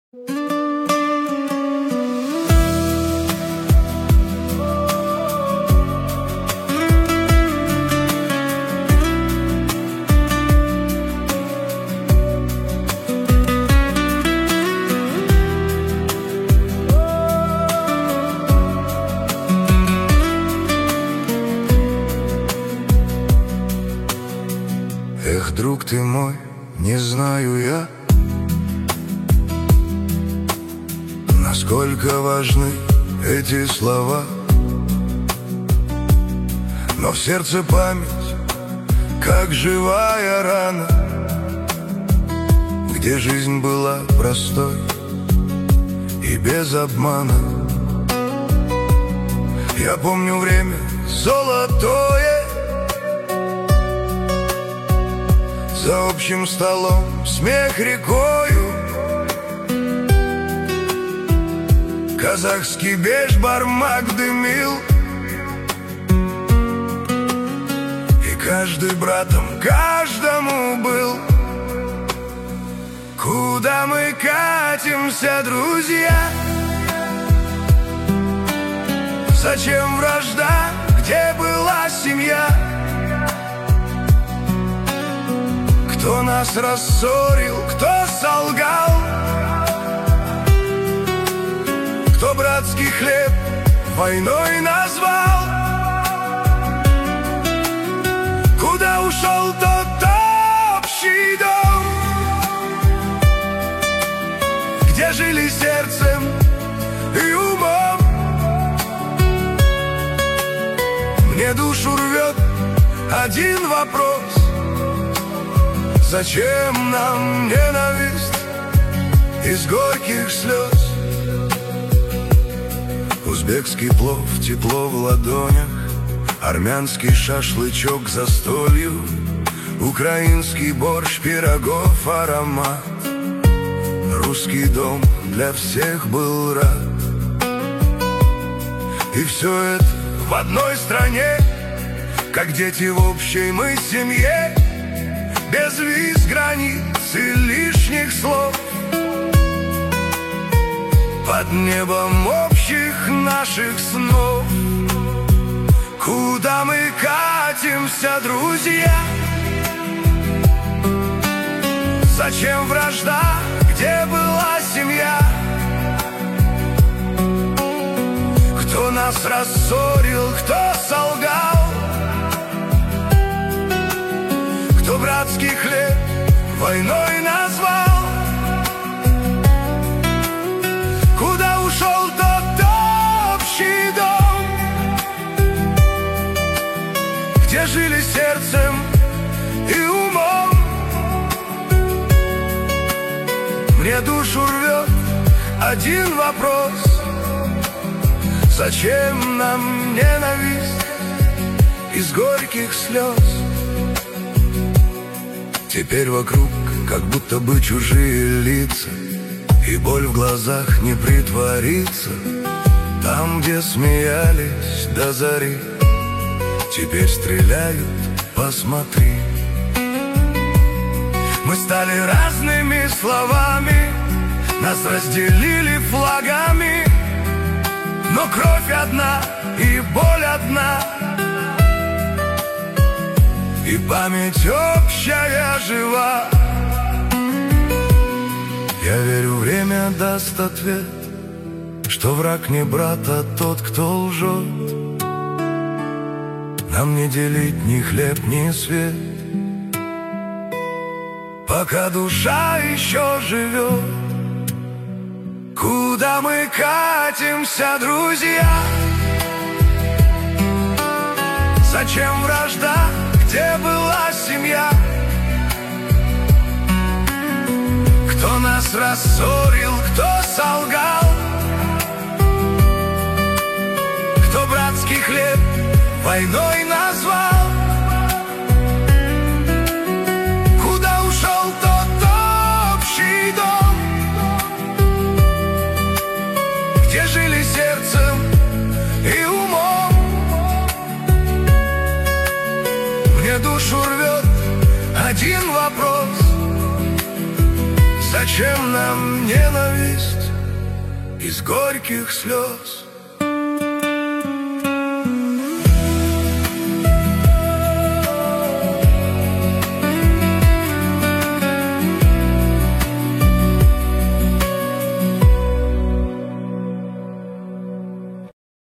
Эх, друг ты мой, не знаю я, насколько важны эти слова, но в сердце память, как живая рана, где жизнь была простой и без обмана. Я помню время золотое, за общим столом смех рекою, казахский бешбармак дымил, и каждый братом каждому был. Куда мы катимся, друзья? Зачем вражда, где была семья? Кто нас рассорил, кто солгал, кто братский хлеб войной назвал? Куда ушел тот общий дом, где жили сердцем и умом? Мне душу рвет один вопрос: зачем нам ненависть из горьких слез? Узбекский плов, тепло в ладонях, армянский шашлычок за столью, украинский борщ, пирогов аромат, русский дом для всех был рад. И все это в одной стране, как дети в общей мы семье, без виз, границ и лишних слов, под небом общих наших снов. Куда мы катимся, друзья? Зачем вражда, где была семья? Кто нас рассорил, кто солгал, кто братский хлеб войной назвал? Куда ушел тот общий дом, где жили сердцем и умом? Мне душу рвет один вопрос: зачем нам ненависть из горьких слез? Теперь вокруг как будто бы чужие лица, и боль в глазах не притворится. Там, где смеялись до зари, теперь стреляют, посмотри. Мы стали разными словами, нас разделили флагами, но кровь одна и боль одна, и память общая жива. Я верю, время даст ответ, что враг не брат, а тот, кто лжет. Нам не делить ни хлеб, ни свет, пока душа еще живет. Куда мы катимся, друзья? Зачем вражда, где была семья? Кто нас рассорил, кто солгал, кто братский хлеб войной назвал? Куда ушел тот общий дом, где жили сердцем и умом? Мне душу рвет один вопрос: зачем Зачем нам ненависть из горьких слез?